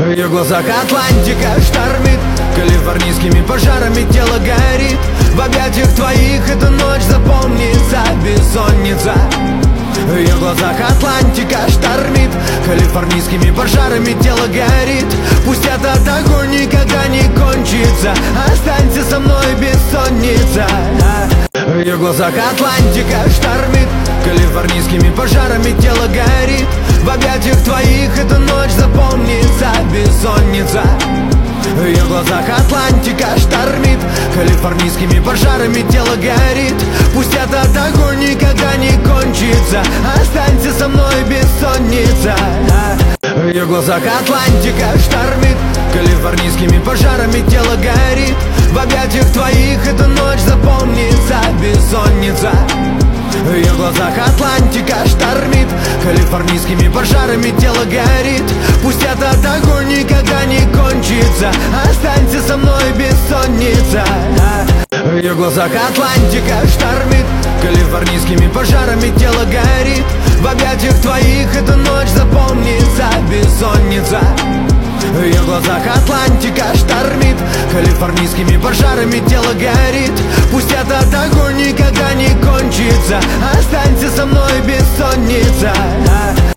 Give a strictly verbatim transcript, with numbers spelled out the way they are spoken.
В ее глазах Атлантика штормит, калифорнийскими пожарами тело горит. В объятиях твоих эта ночь запомнится, бессонница. В ее глазах Атлантика штормит, калифорнийскими пожарами тело горит. Пусть этот огонь никогда не кончится, останься со мной, бессонница. В ее глазах Атлантика штормит, калифорнийскими пожарами тело горит. В объятиях твоих эта ночь запомнится, бессонница. В ее глазах Атлантика штормит, калифорнийскими пожарами тело горит. Пусть этот огонь никогда не кончится, останься со мной, бессонница. В ее глазах Атлантика штормит, калифорнийскими пожарами тело горит. В объятиях твоих эта ночь запомнится, бессонница. В ее глазах Атлантика штормит, калифорнийскими пожарами тело горит. Пусть этот огонь никогда не кончится, останься со мной, бессонница. В ее глазах Атлантика штормит, калифорнийскими пожарами тело горит. В объятиях твоих эта ночь запомнится, бессонница. В ее глазах Атлантика штормит, калифорнийскими пожарами тело горит. Пусть этот огонь никогда не кончится, останься со мной, бессонница.